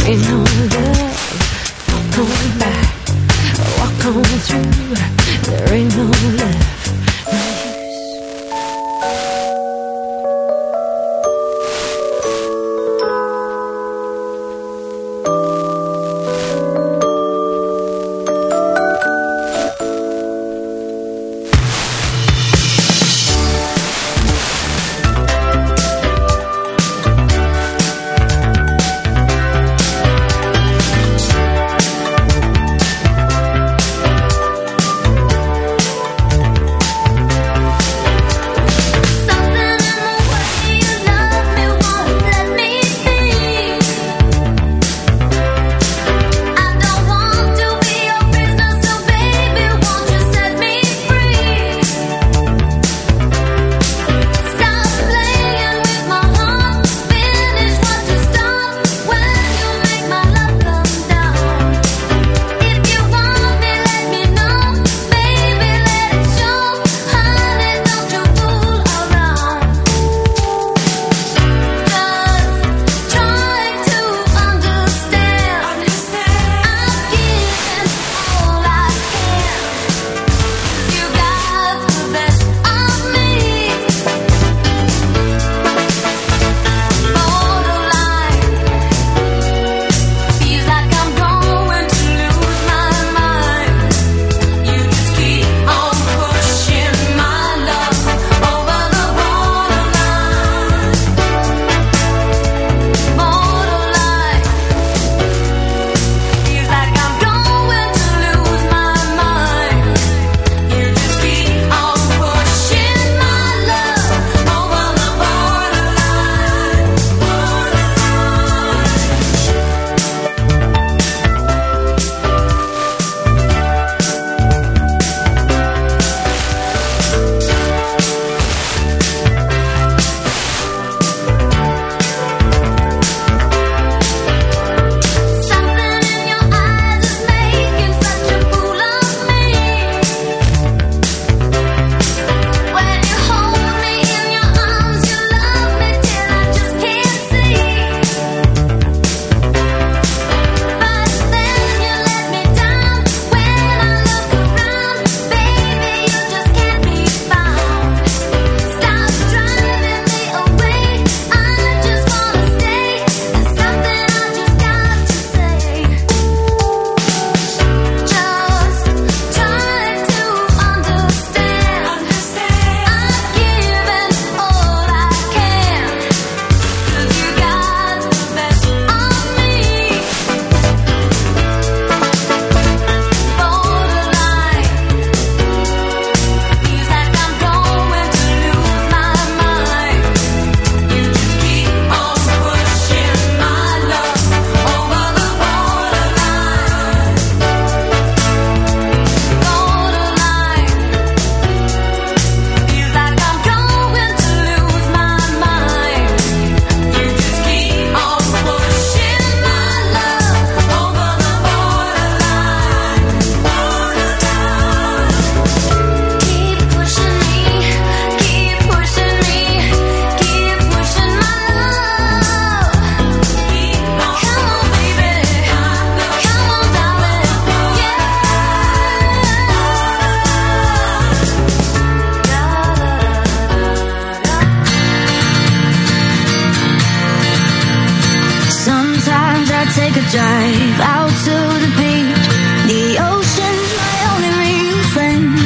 drive out to the beach. The ocean's my only real friend.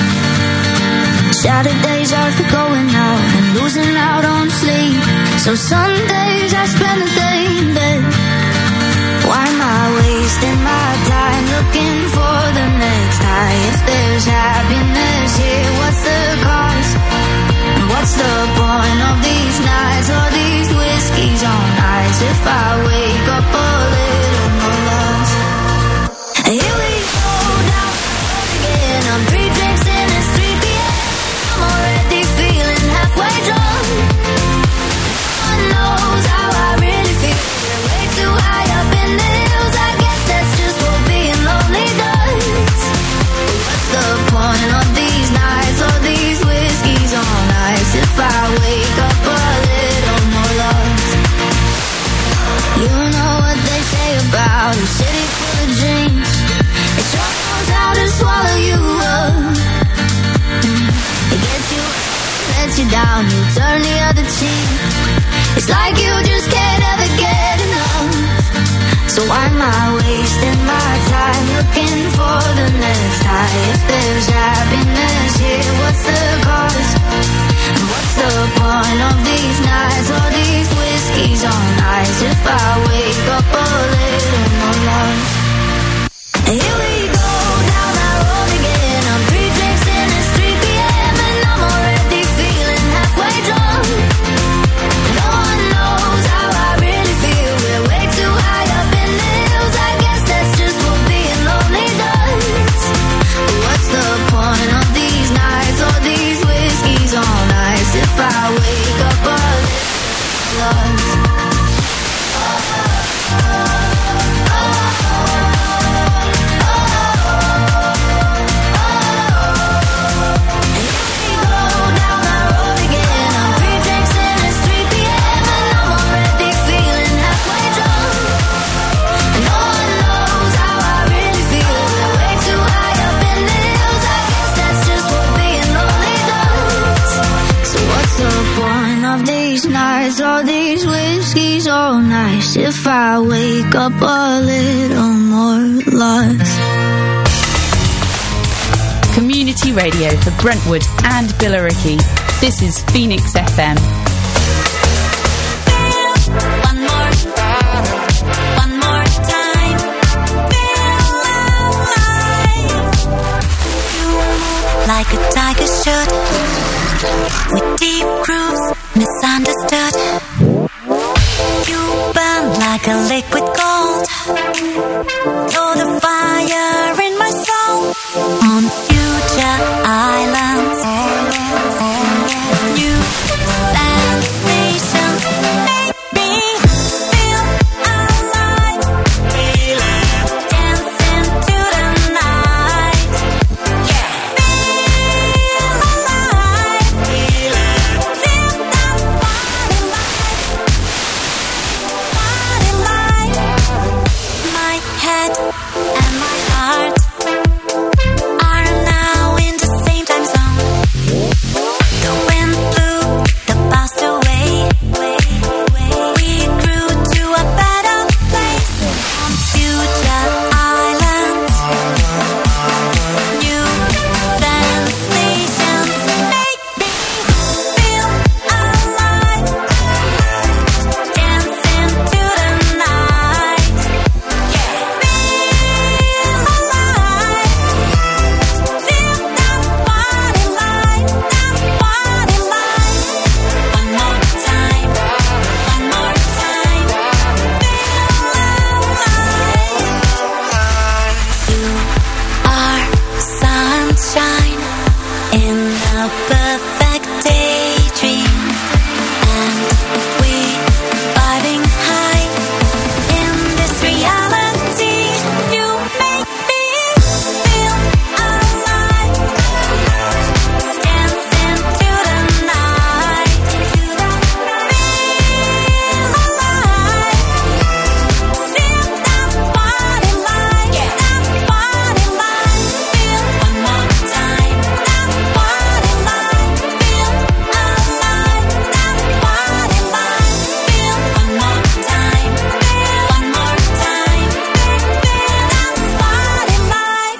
Saturdays are for going out and losing out on sleep. So Sundays I spend the day in bed. Why am I wasting my time looking for the next high? If there's happiness here, what's the cost? And what's the point of these nights or these whiskeys on ice? If I wake up a little more lost. Here we go down again. I'm 3 drinks in, it's 3 p.m. I'm already feeling halfway drunk. God knows how I really feel. We're way too high up in the hills. I guess that's just what being lonely does. What's the point of these nights or these whiskeys on ice? If I wake up a little more lost. You know what they say city full of dreams. It sure knows how to swallow you up. It gets you, lets you down, you turn the other cheek. It's like you just can't ever get enough. So why am I wasting my time looking for the next high? If there's happiness here, what's the cost? And what's the point of these nights, all these whiskeys on ice? If I wake up a little more lost. And here we go down that road again. I'm 3 drinks in, it's 3 p.m. and I'm already feeling halfway drunk. No one knows how I really feel. We're way too high up in the hills. I guess that's just what being lonely does. But what's the point of these nights, all these whiskeys on ice? If I wake up a little lost. All these whiskeys all nice. If I wake up a little more lost. Community radio for Brentwood and Billericay. This is Phoenix FM. Like a tiger should, with deep grooves, misunderstood. You burn like a liquid gold. You're the fire in my soul. On future islands, new sensations make me feel alive. Dancing to the night. And my heart are now in the same time zone. The wind blew the past away. We grew to a better place on future islands. New sensations make me feel alive. Dancing to the night. Perfect daydream, and we vibing high in this reality. You make me feel alive, dancing to the night. Feel alive, feel that body light, that body light. Feel one more time, that body light. Feel alive, that body light. Feel one more time, one more time. Feel that body light.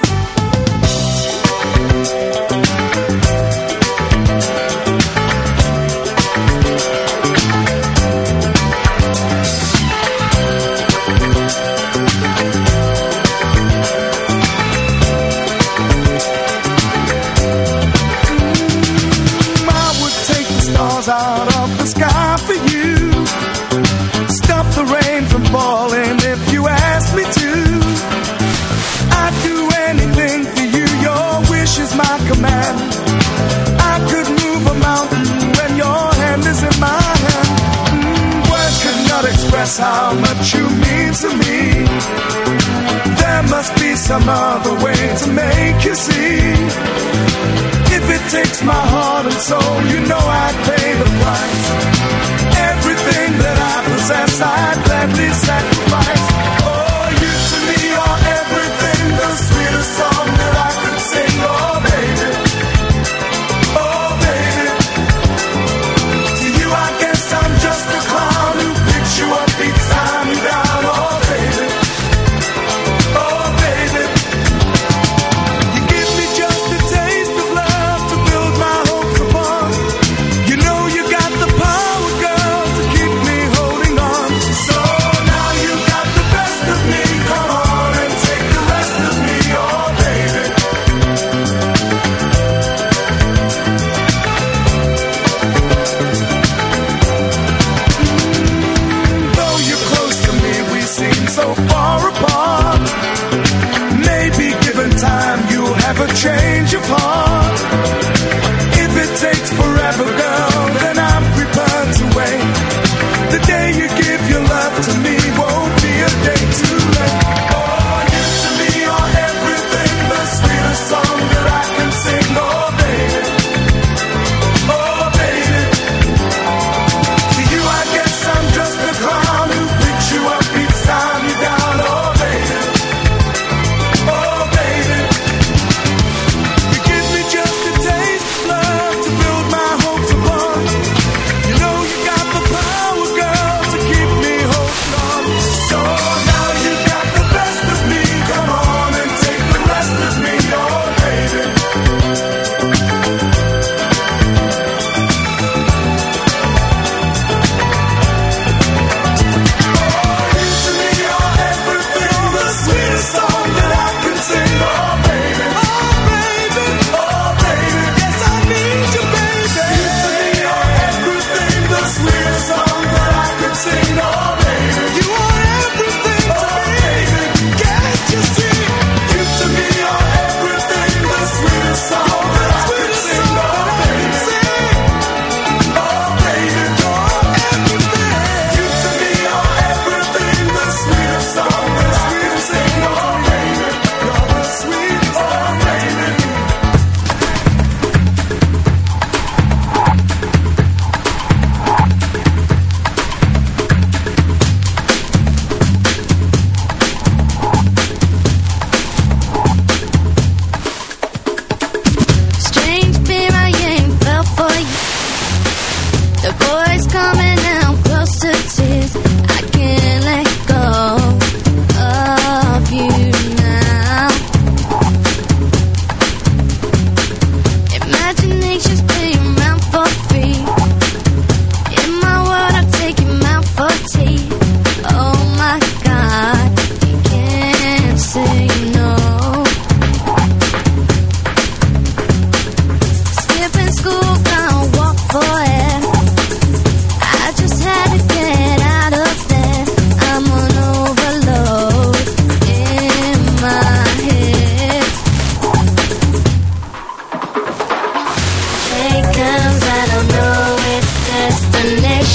I would take the stars out of the sky for you. Stop the rain from falling if you ask me to. I'd do anything for you, your wish is my command. I could move a mountain when your hand is in my hand. Words could not express how much you mean to me. There must be some other way to make you see. If it takes my heart and soul, you know I'd pay the price. Everything that I possess, I'd gladly sacrifice. Oh, you to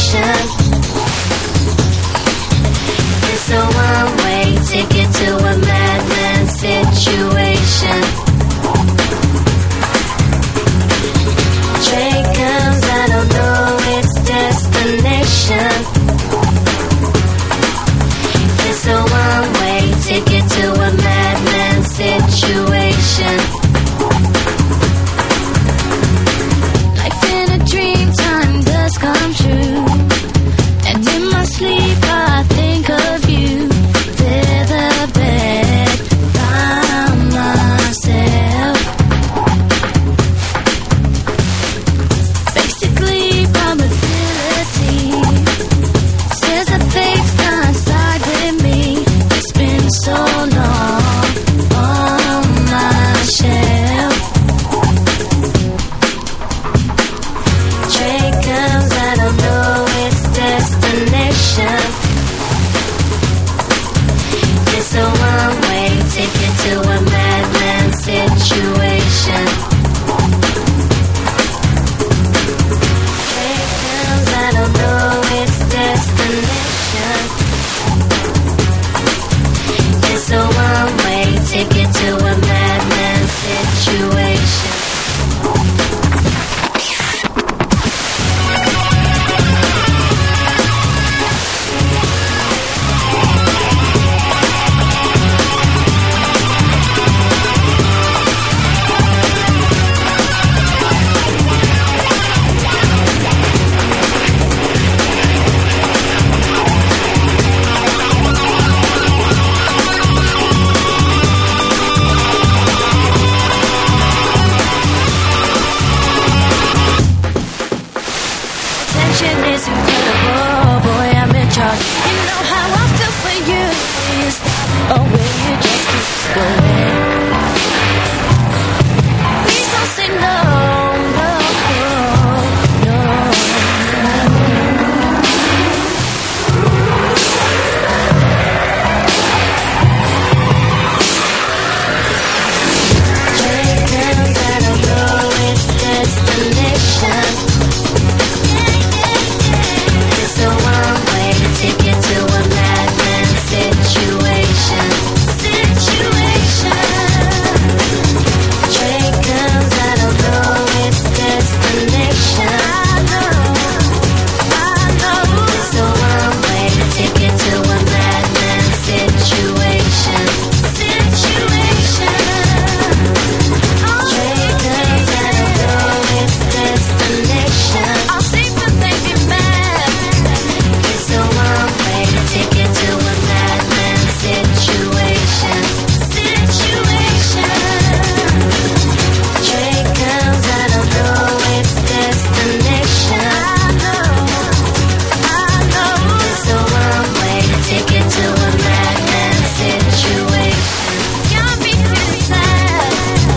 destination. It's a one-way ticket to a madman situation. Train comes, I don't know its destination. It's a one-way ticket to a madman situation. Life in a dream, time does come true. And in my sleep I think of you. Featherbed by myself. Basically probability says that fate's not side with me. It's been so long on my shelf. Train comes, I don't know its destination. It's a one-way ticket to a madman situation. Train comes, I don't know its destination. It's a one-way ticket to a madman situation. Attention is incredible, boy, I'm in charge. You know how I feel for you. You stop, or will you just keep going? Please don't say no, no, no, Train comes, I don't know its destination. It's a one-way ticket to a madman situation. Train comes, I don't know its destination. I know. It's a one-way ticket to a madman situation. Train comes, I don't know its destination. I'll see what they get mad. It's a one-way ticket to a madman situation. Train comes, I don't know its destination. I know. It's a one-way ticket to a madman situation. Can't be feeling sad.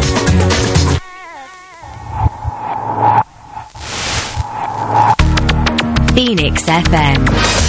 Phoenix FM.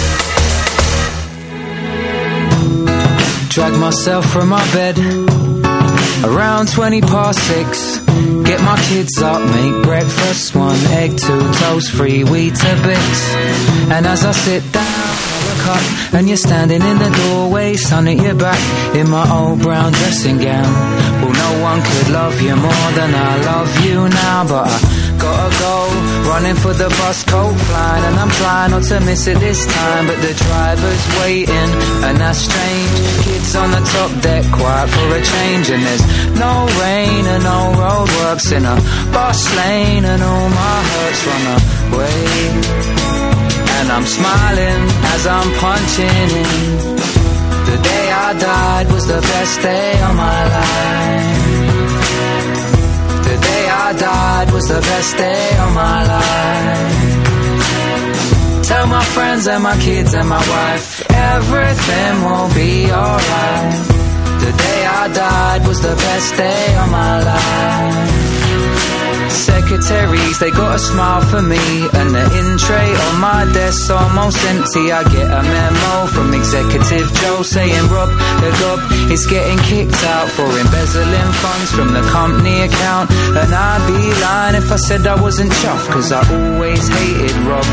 Drag myself from my bed around 20 past 6. Get my kids up, make breakfast, 1 egg, 2 toast, 3 Weetabix. And as I sit down, I look up and you're standing in the doorway, sun at your back in my old brown dressing gown. Well, no one could love you more than I love you now, but I gotta go, running for the bus, coat flying, and I'm trying not to miss it this time, but the driver's waiting, and that's strange. Kids on the top deck, quiet for a change, and there's no rain and no roadworks in a bus lane, and all my hurts run away. And I'm smiling as I'm punching in. The day I died was the best day of my life. The day I died was the best day of my life. Tell my friends and my kids and my wife, everything will be alright. The day I died was the best day of my life. Secretaries, they got a smile for me, and the in tray on my desk's almost empty. I get a memo from Executive Joe saying Rob the Gob is getting kicked out for embezzling funds from the company account. And I'd be lying if I said I wasn't chuffed, cause I always hated Rob.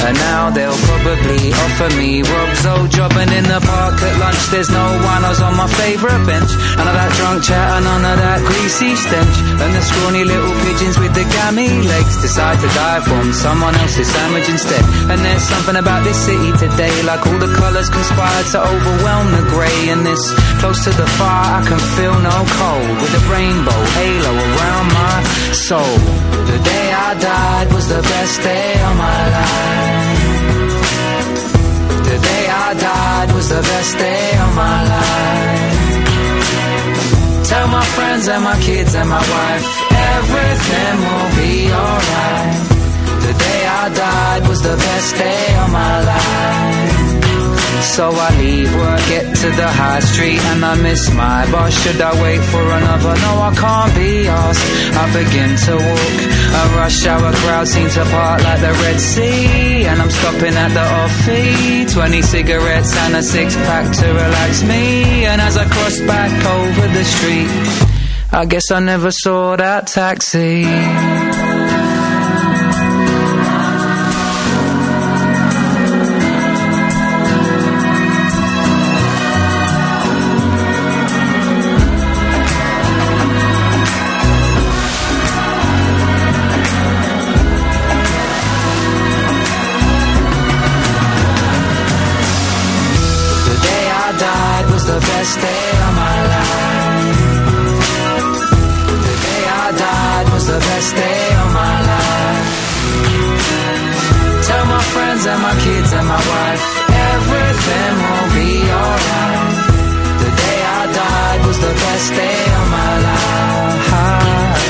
And now they'll probably offer me Rob's old job. And in the park at lunch there's no one. I was on my favourite bench. None of that drunk chat and none of that greasy stench. And the scrawny little pigeons with the gammy legs decide to die from someone else's sandwich instead. And there's something about this city today, like all the colours conspire to overwhelm the grey. And this close to the fire I can feel no cold, with a rainbow halo around my soul. The day I died was the best day of my life. The day I died was the best day of my life. Tell my friends and my kids and my wife, everything will be alright. The day I died was the best day of my life. So I leave work, get to the high street, and I miss my boss. Should I wait for another? No, I can't be asked. I begin to walk. A rush hour crowd seems to part like the Red Sea, and I'm stopping at the offie. 20 cigarettes and a six-pack to relax me. And as I cross back over the street, I guess I never saw that taxi. The best day of my life. The day I died was the best day of my life. Tell my friends and my kids and my wife, everything will be alright. The day I died was the best day of my life.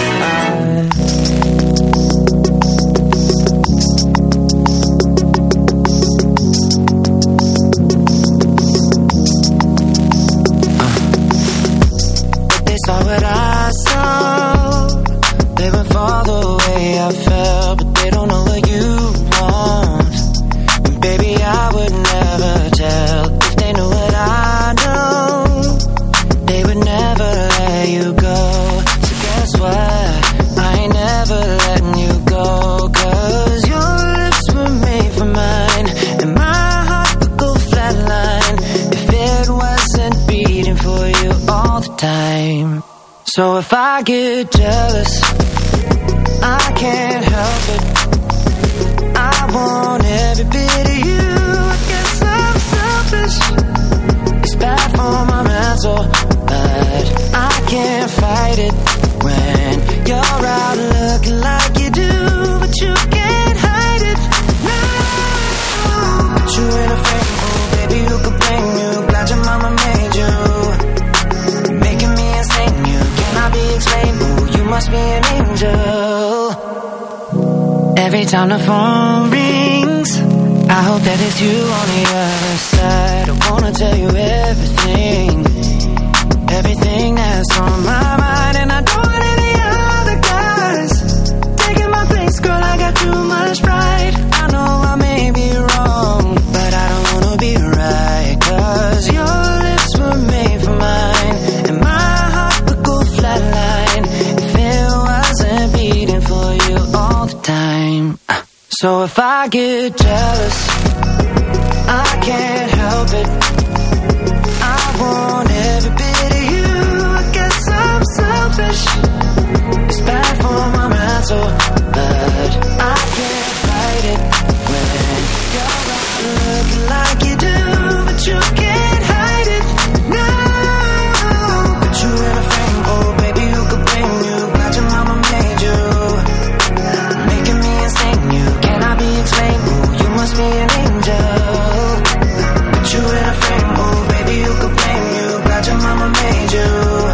Saw what I saw, they went far the way I felt, but they don't know what you want. And baby, I would never tell. If they knew what I know, they would never let you go. So guess what, I ain't never letting you go. Cause your lips were made for mine, and my heart would go flatline if it wasn't beating for you all the time. So if I get jealous, I can't help it. I want every bit of you. I guess I'm selfish. It's bad for my mental, but I can't fight it when you're out looking like you do, but you can't hide it. No, put you in a frame, oh baby, who could blame you? Glad your mama made you, making me insane. You cannot be explained. Oh, you must be an angel. Every time the phone rings, I hope that it's you on the other side. I wanna tell you everything, everything that's on my mind, and I don't want any other guys taking my place. Girl, I got too much pride. I know I may be wrong, but I don't wanna be right. Cause your lips were made for mine, and my heart would go flatline if it wasn't beating for you all the time. So if I get jealous, I can't help it. I want every bit of you. I guess I'm selfish. It's bad for my mental, but I can't fight it when you're out looking like you do, but you can't hide it. No, put you in a frame, oh baby, who could blame you? Glad your mama made you, making me insane. You cannot be explained. Oh, you must be an angel. Put you in a frame, oh baby, who could blame you? Glad your mama made you,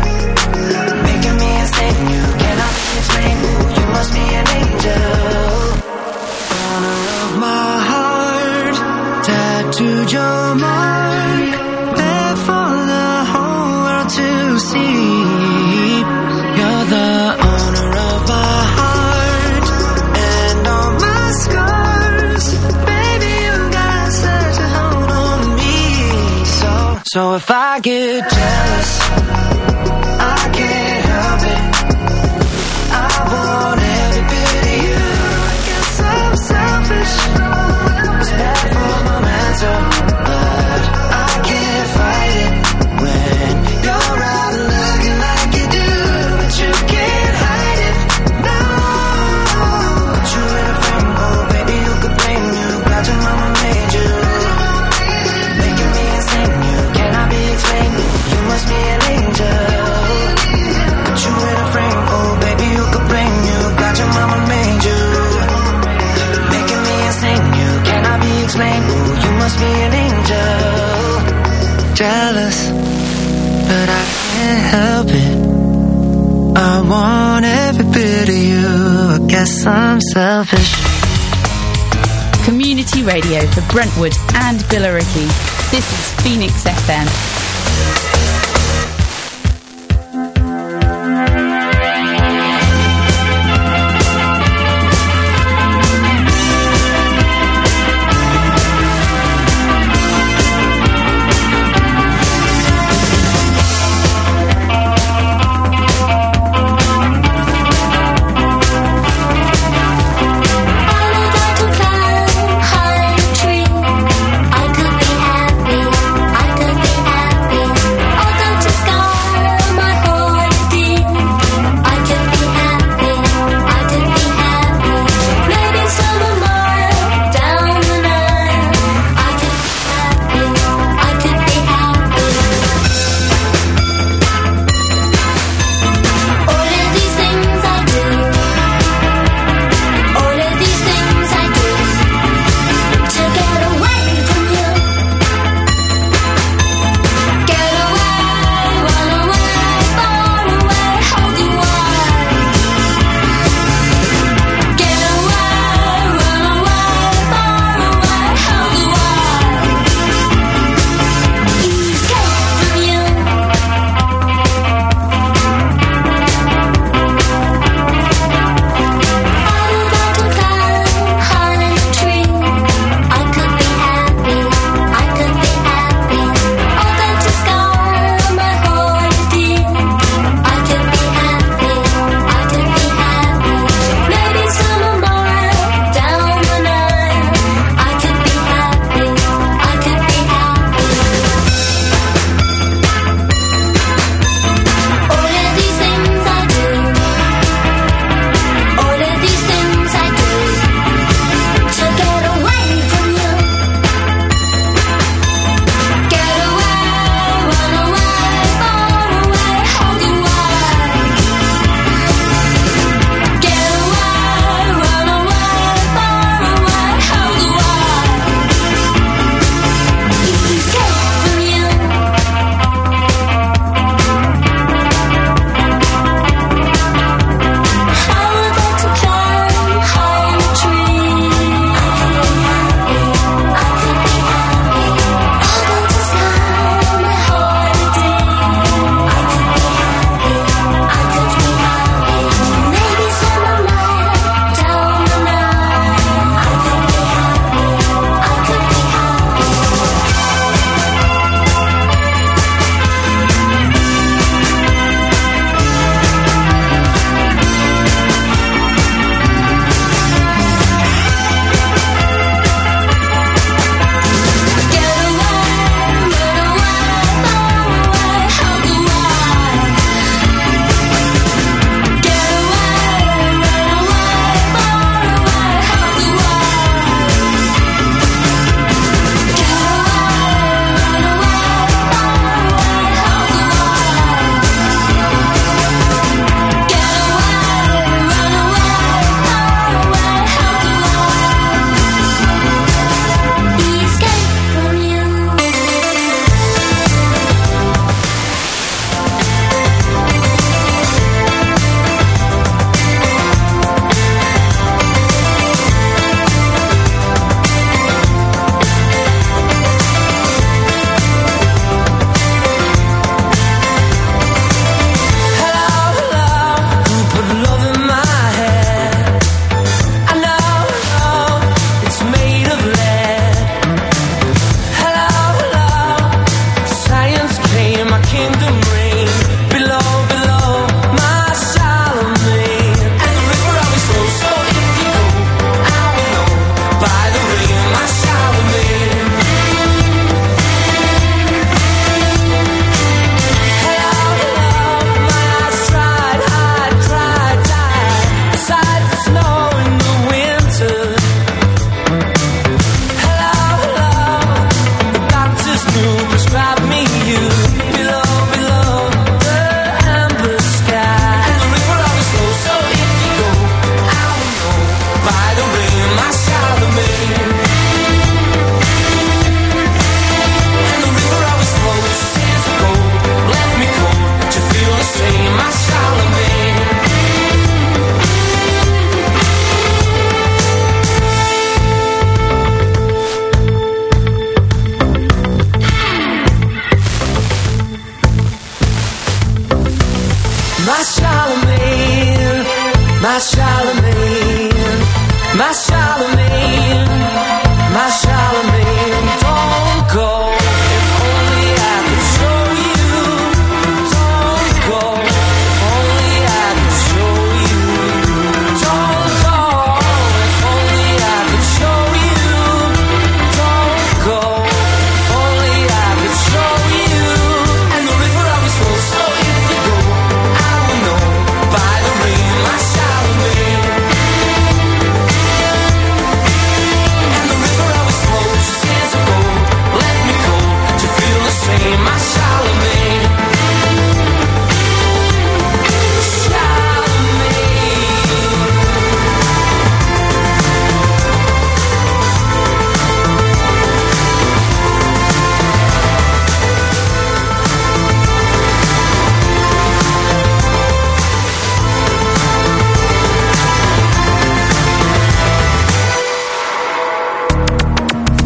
making me insane. You cannot be explained. Oh, you must be an angel. Honor of my heart, tattooed your mark, there for the whole world to see. You're the owner of my heart and all my scars. Baby, you got such a hold on me. So if I get jealous, I can't help it. I want every bit of you. I guess I'm selfish. must be an angel. Jealous, but I can't help it. I want every bit of you. I guess I'm selfish. Community radio for Brentwood and Billericay. This is Phoenix FM. I could be happy.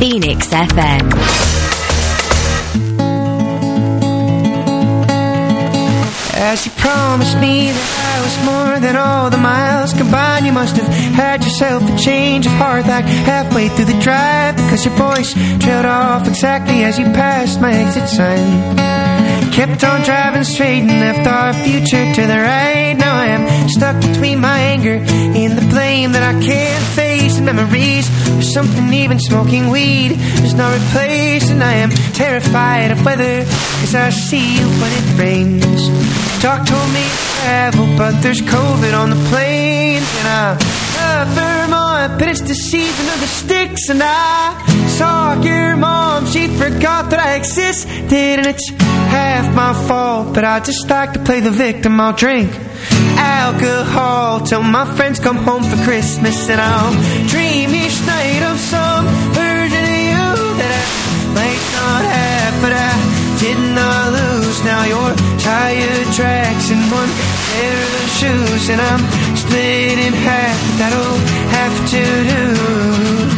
Phoenix FM. As you promised me that I was more than all the miles combined, you must have had yourself a change of heart like halfway through the drive, because your voice trailed off exactly as you passed my exit sign. Kept on driving straight and left our future to the right. Now I am stuck between my anger and the blame that I can't face, and memories of something even smoking weed is not replaced. And I am terrified of weather, cause I see you when it rains. Doc told me to travel, but there's COVID on the planes. And I love Vermont, but it's the season of the sticks. And I saw your mom, she forgot that I existed. And it's half my fault, but I just like to play the victim. I'll drink alcohol till my friends come home for Christmas, and I'll dream each night of some version of you that I might not have, but I did not lose. Now your tire tracks in one pair of shoes, and I'm split in half. That'll have to do.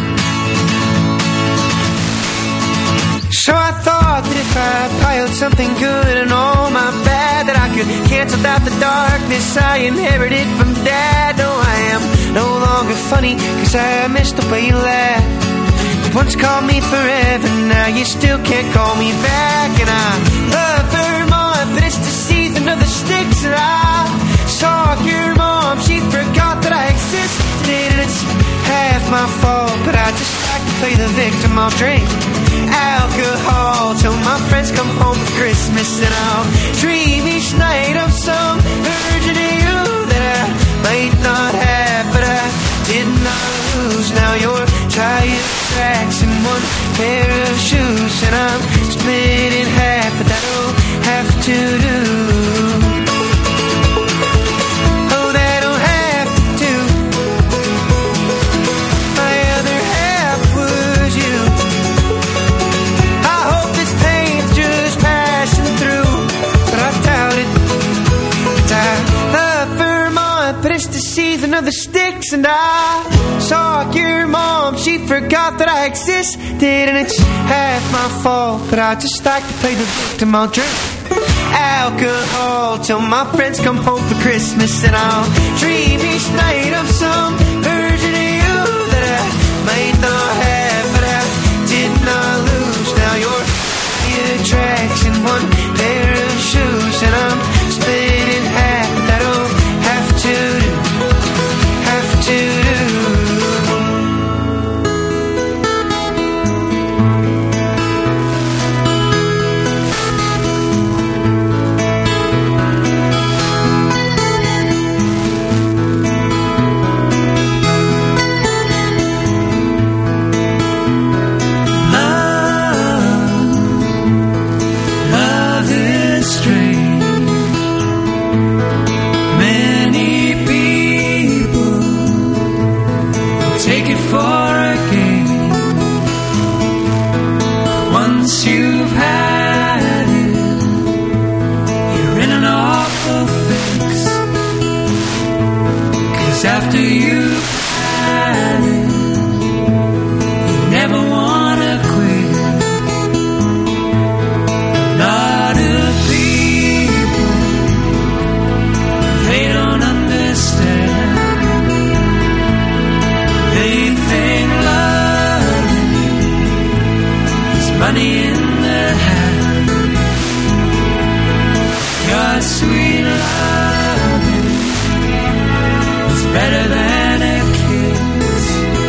So I thought that if I piled something good and all my bad, that I could cancel out the darkness I inherited from Dad. No, I am no longer funny, cause I miss the way you laugh. You once called me forever, now you still can't call me back. And I love Vermont, but it's the season of the sticks. And I saw your mom, she forgot that I existed. And it's half my fault, but I just like to play the victim. I'll drink alcohol till my friends come home for Christmas, and I'll dream each night of some version of you that I might not have, but I did not lose. Now your tire tracks in one pair of shoes, and I'm split in half, but that'll have to do. Oh, that'll have to do. My other half was you. But it's the season of the sticks, and I saw your mom, she forgot that I existed. And it's half my fault, but I just like to play the victim. I'll drink alcohol till my friends come home for Christmas, and I'll dream each night of some version of you that I might not have, but I did not lose. Now your tracks in one pair of shoes, and I'm split in half. That'll have to do, have to do. Love is strange. Many people take it for a game. Once you've had it, you're in an awful fix. 'Cause after you've had it, you never wanna quit. A lot of people, they don't understand. They think love is money in their hand. Your sweet love is better than a kiss.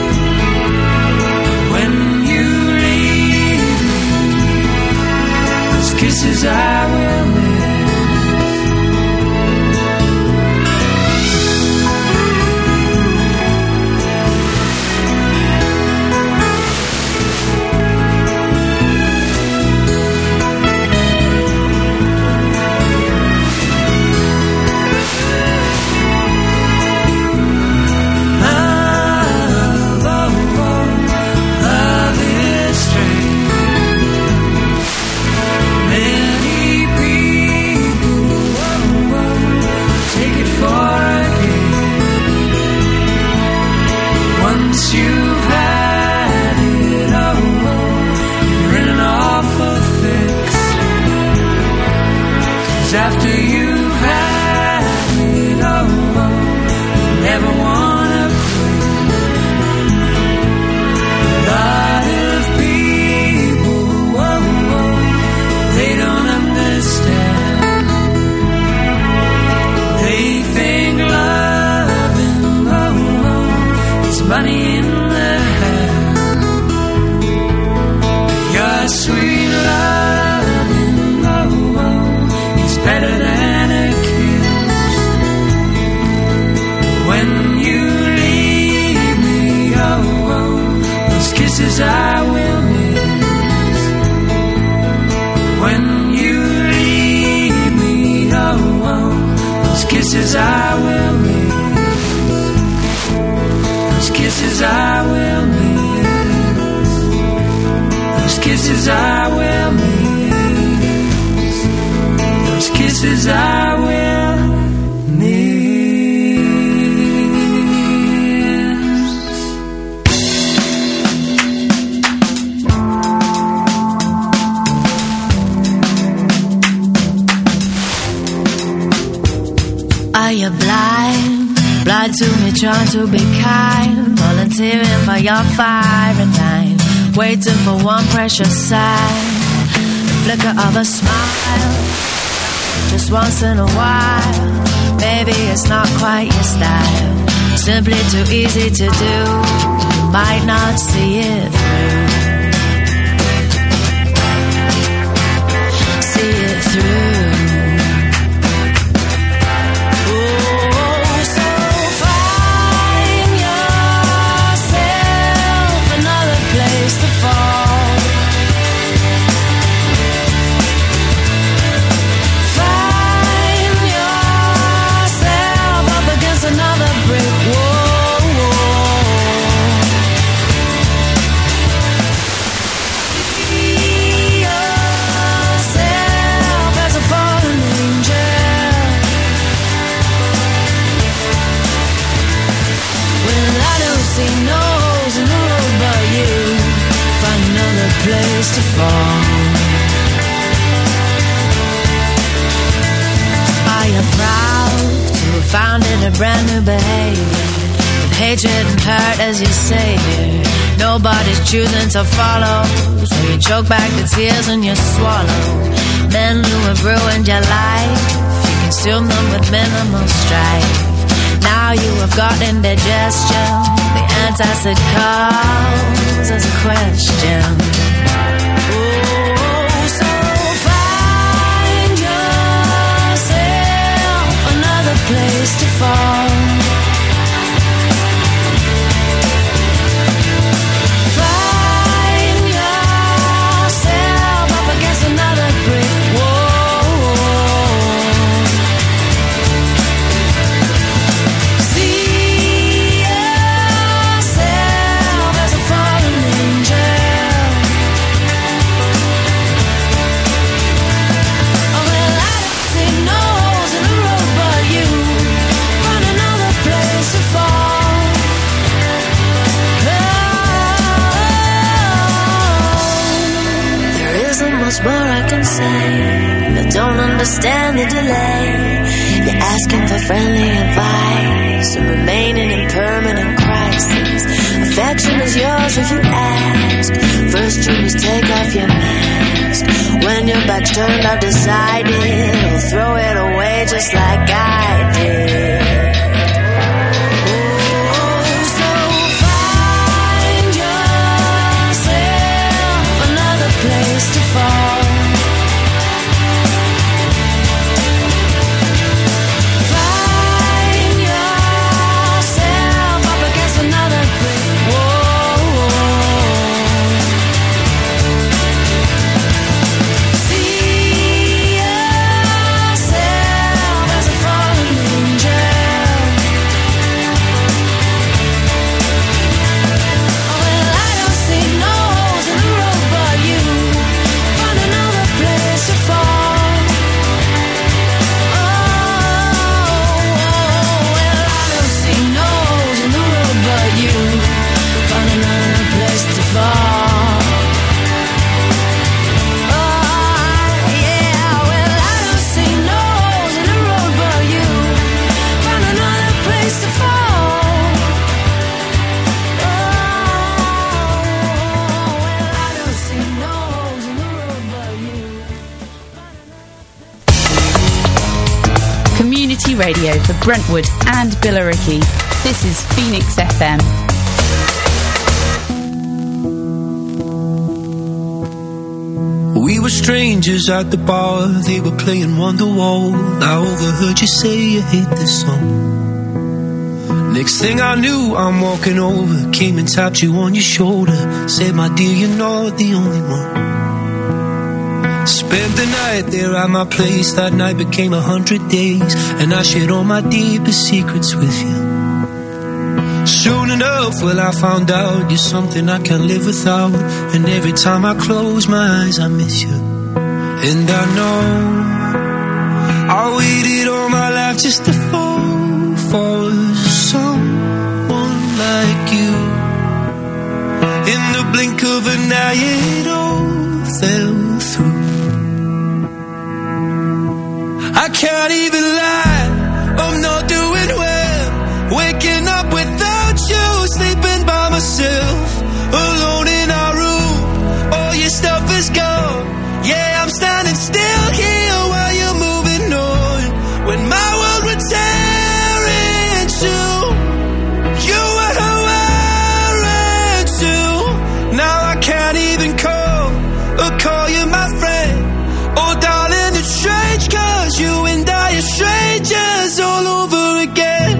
When you leave me, those kisses I will miss. Love is strange. Many I will miss when you leave me alone. Those kisses I will miss. Those kisses I will miss. Those kisses I will miss. Those kisses I will miss. Are you blind? Blind to me, trying to be kind. Volunteering for your fire and line. Waiting for one precious sign. The flicker of a smile. Just once in a while. Maybe it's not quite your style. Simply too easy to do. You might not see it through. See it through. Place to fall. Are you proud to have founded a brand new behavior with hatred and hurt as your savior? Nobody's choosing to follow, so you choke back the tears and you swallow. Men who have ruined your life, you consume them with minimal strife. Now you have got indigestion. The antacid calls as a question. Place to fall. Find yourself up against another brick wall. See yourself as a fallen angel. Oh well, I don't see nose in the road but you. Much more I can say, but don't understand the delay. You're asking for friendly advice and remaining in permanent crisis. Affection is yours if you ask. First you must take off your mask. When your back's turned, I've decided I'll throw it away just like I did. So find yourself another place to fall. Radio for Brentwood and Billericay. This is Phoenix FM. We were strangers at the bar, they were playing Wonderwall. I overheard you say you hate this song. Next thing I knew, I'm walking over, came and tapped you on your shoulder, said, my dear, you're not the only one. Spent the night there at my place, that night became 100 days, and I shared all my deepest secrets with you. Soon enough, well, I found out you're something I can't live without, and every time I close my eyes, I miss you. And I know I waited all my life just to fall for someone like you. In the blink of an eye, it all fell through. I can't even lie, I'm not doing well. Waking up without you, sleeping by myself, alone in our room. All your stuff is gone. Yeah, I'm standing still here while you're moving on. When my world would tear in two, you were who I ran to. Now I can't even call you my friend. Oh darling, it's strange, 'cause you and I are strangers all over again.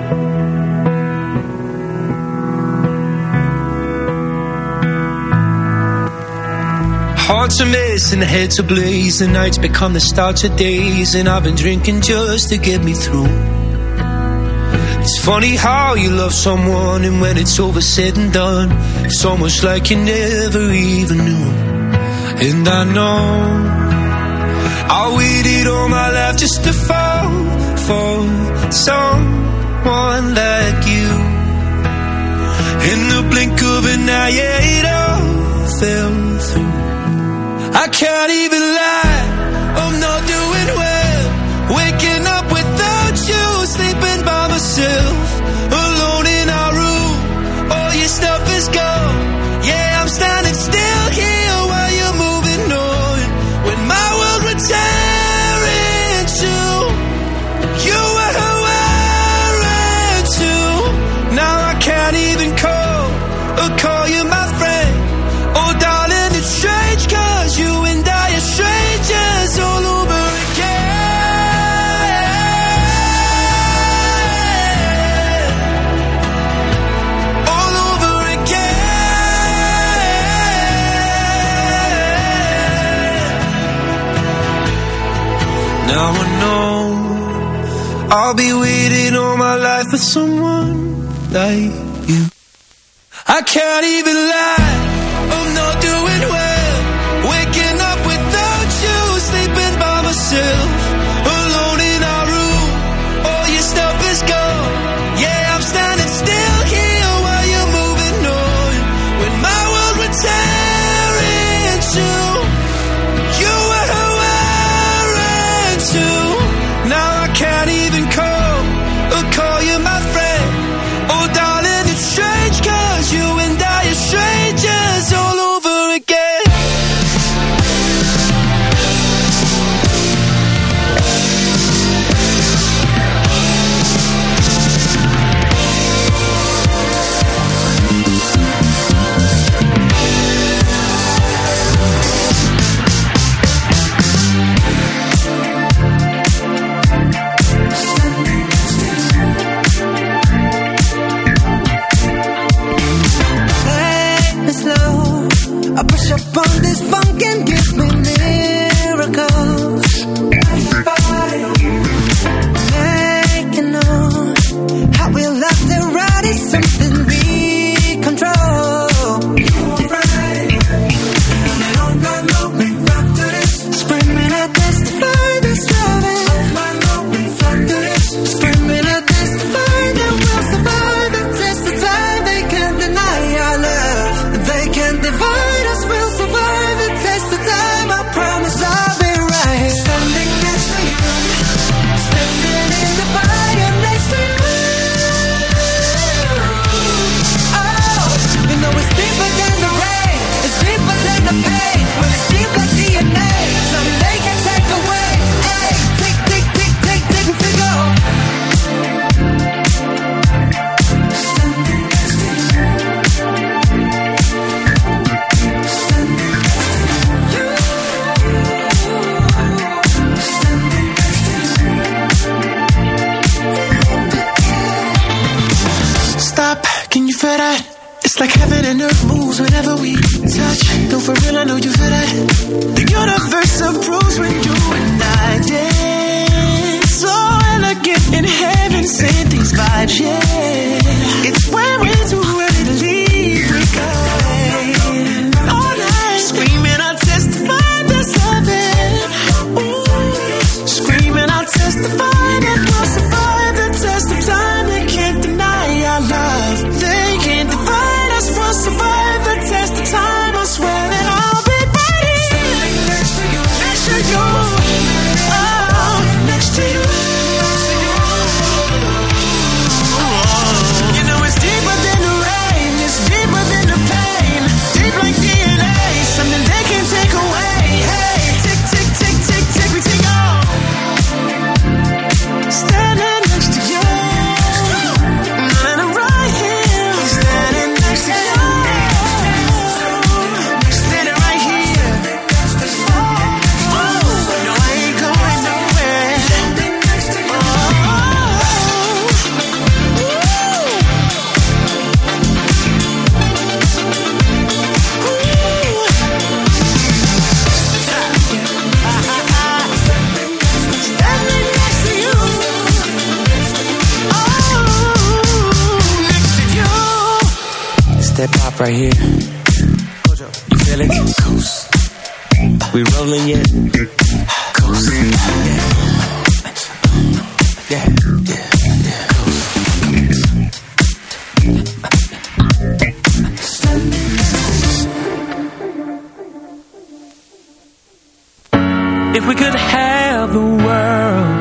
Hearts are missing, heads ablaze, the nights become the start of days, and I've been drinking just to get me through. It's funny how you love someone, and when it's over said and done, it's almost like you never even knew. And I know I waited all my life just to fall for someone like you. In the blink of an eye, yeah, it all fell through. I can't even lie, I'm not doing well. Waking up without you, sleeping by myself, alone in our room. All your stuff is gone. Yeah, I'm standing still here while you're moving on. When my world would tear in two, you were who I ran to. Now I can't even call you my friend. Oh darling, it's strange, 'cause you and I are strangers all over again. All over again. Now I know I'll be waiting all my life for someone like you. I can't even lie, I'm not doing well. Waking up without you, sleeping by myself, alone in our room. All your stuff is gone. Yeah, I'm standing still here while you're moving on. When my world would tear in two, you were who I ran to. Now I can't even call you my friend. Oh darling, it's strange, 'cause you and I are strangers all over again. I push up on this funk and give me miracles. Making know how we love the ride is something we control. Screaming at this to find this loving. Screaming at this to find that we'll survive the test of time. They can't deny our love. They can't divide us. We'll survive the test of time. I promise I'll be right. Standing next to you, standing in the fire next to you. Oh, you know it's deeper than the rain. It's deeper than the pain. Well, it's deep like DNA. Something they can take away. Hey, tick, tick, tick, tick, tick, tick, go. that. It's like heaven and earth moves whenever we touch. No, for real, I know you feel that. The universe approves when you and I dance. So elegant in heaven, saying these vibes, yeah. It's when we do early to leave, we go all night. Screaming, I'll testify there's loving. Ooh. Screaming, I'll testify that we'll survive the test of time. They can't deny our love. They can't divide us. We'll survive the test of time. I swear that I'll be right here next to you, next to you. Oh, next to you. You know it's deeper than the rain. It's deeper than the pain. Deep like DNA. Something they can't take away. Hey, tick, tick, tick, tick, tick, we take off. Standing next to you. And I'm right here. Standing next to you. Standing right here. Oh, no, I ain't going nowhere. Standing next to you. It's that pop right here. You feel it? Coast. We rolling yet? Coast. Yeah. If we could have the world,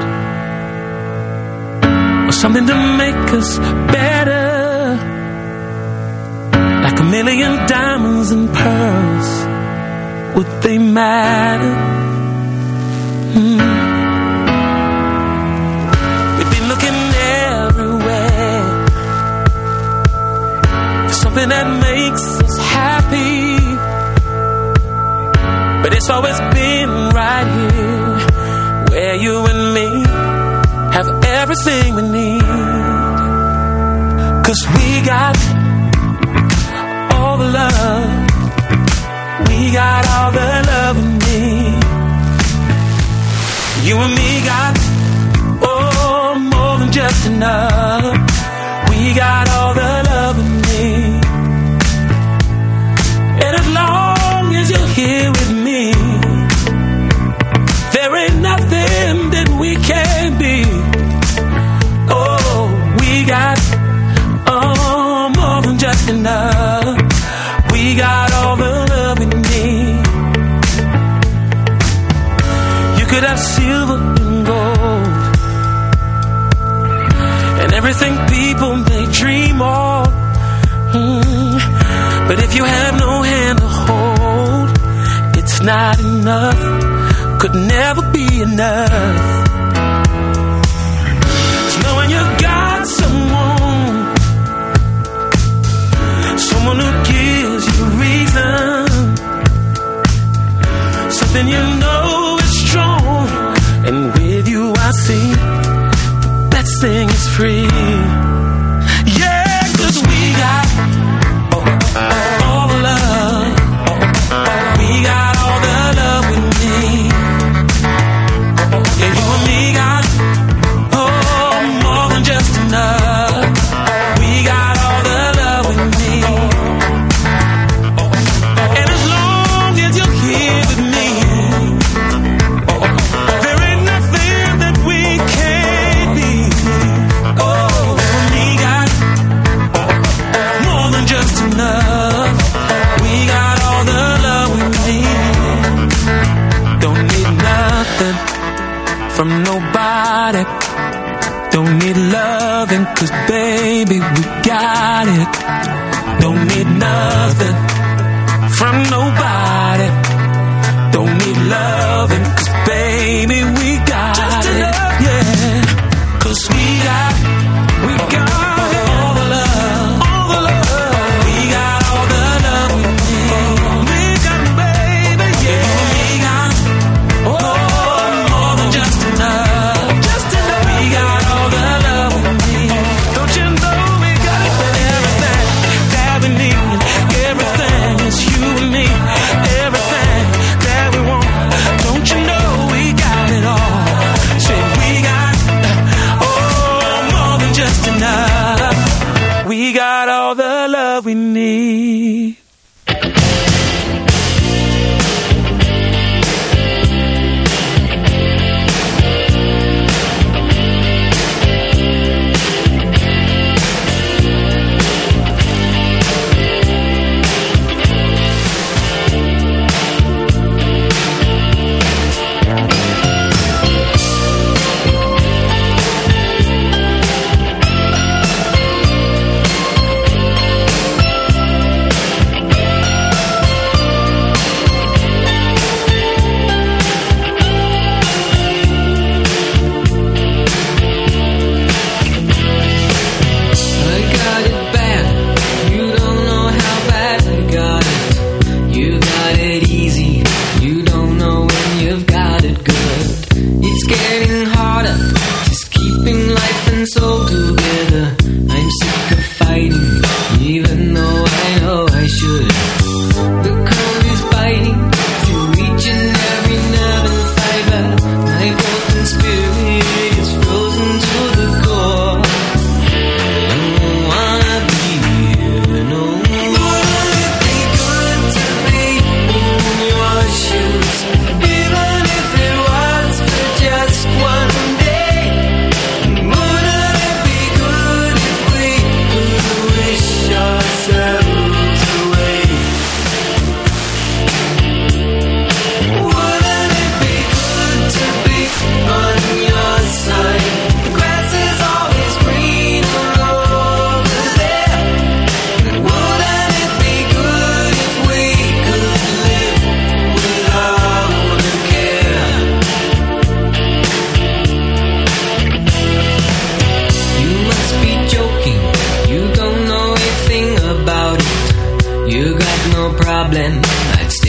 or something to make us better, like a million diamonds and pearls, would they matter? We've been looking everywhere for something that makes us happy, but it's always been right here, where you and me have everything we need. 'Cause we got all the love, we got all the love we need. You and me got, oh, more than just enough. We got all the love we need. And as long as you're here with me, there ain't nothing that we can't be. Oh, we got, oh, more than just enough. We got all the love we need. You could have silver and gold, and everything people may dream of. But if you have no hand to hold, it's not enough. Could never be enough. It's knowing you got someone who gives you reason, something you know is strong, and with you I see the best thing is free. Yeah, 'cause we got all the love, we got all the love we need. Yeah, you and me got, oh, more than just enough. We got all the love we need. And as long as you're here with me, there ain't nothing that we can't be. Oh, we got more than just enough. We got all the love we need. Don't need nothing from nobody. Don't need loving, 'cause baby, we got it. Don't need nothing from nobody. Don't need loving, 'cause baby, we got just it. Enough. Yeah, 'cause we got all the love, all the love. We got all the love we need. We got, baby, yeah. We got, oh, more than just enough. Just enough. We got all the love we need. Don't you know we got everything?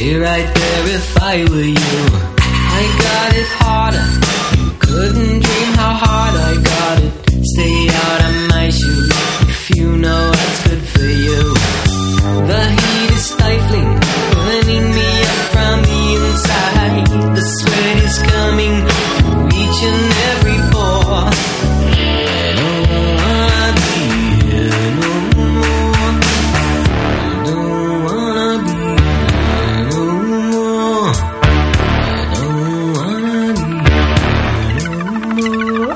stay right there if I were you. I got it harder. You couldn't dream how hard I got it. Stay out of my shoes if you know what's good for you. The heat is stifling, burning me up from the inside. The sweat is coming through each and every pore. I don't wanna be here no more. I don't wanna be here no more. I don't wanna be here no more.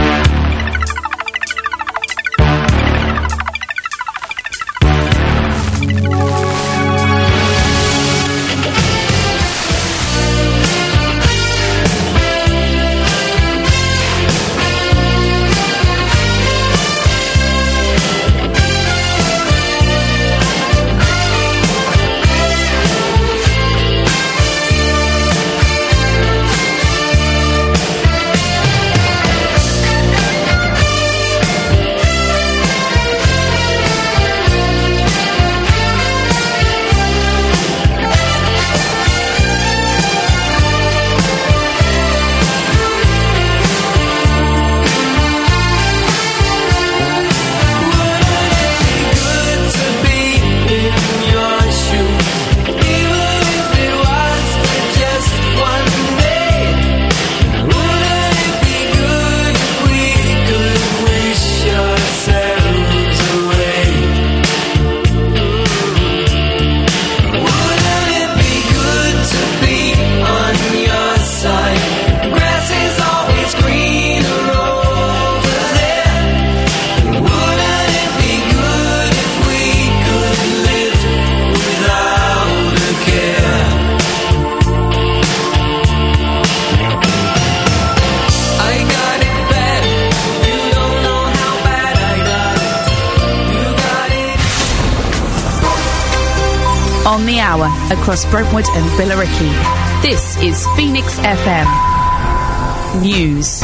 On the hour across Brentwood and Billericay. This is Phoenix FM News.